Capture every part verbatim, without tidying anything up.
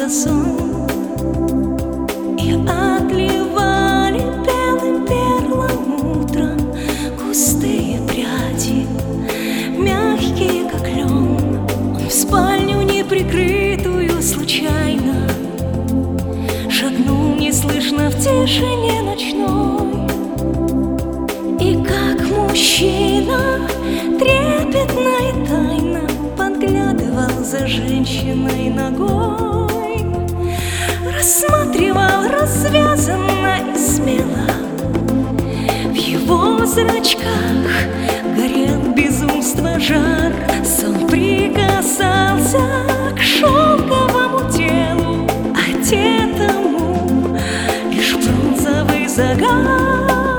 снился сон, и отливали белым перлом утром густые пряди, мягкие, как лен. Он в спальню неприкрытую случайно шагнул неслышно в тишине ночной, и как мужчина трепетно и тайно подглядывал за женщиной ногой, рассматривал развязанно и смело. В его зрачках горел безумство жар, сон прикасался к шелковому телу, одетому лишь бронзовый загар.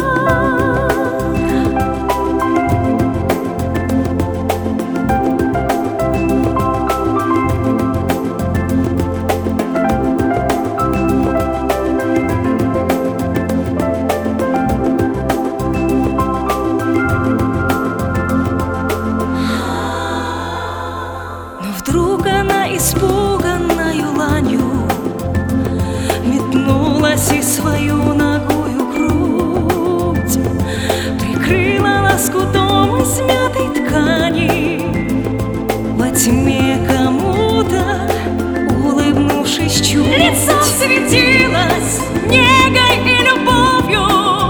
Вдруг она испуганною ланью метнулась и свою нагую грудь прикрыла лоскутом из смятой ткани. Во тьме кому-то, улыбнувшись чуть, лицо светилось негой и любовью.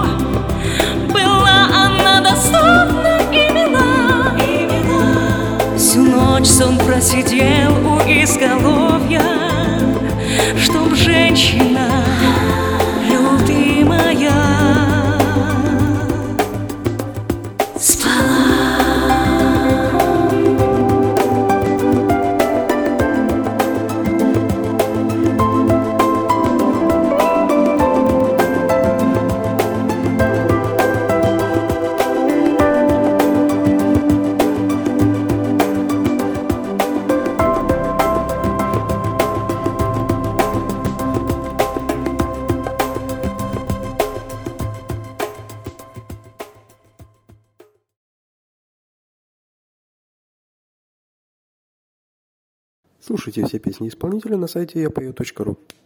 Была она доступна и мила, и мила. Всю ночь сон просидел у изголовья, чтоб женщина любимая спала. Слушайте все песни исполнителя на сайте я пою точка ру.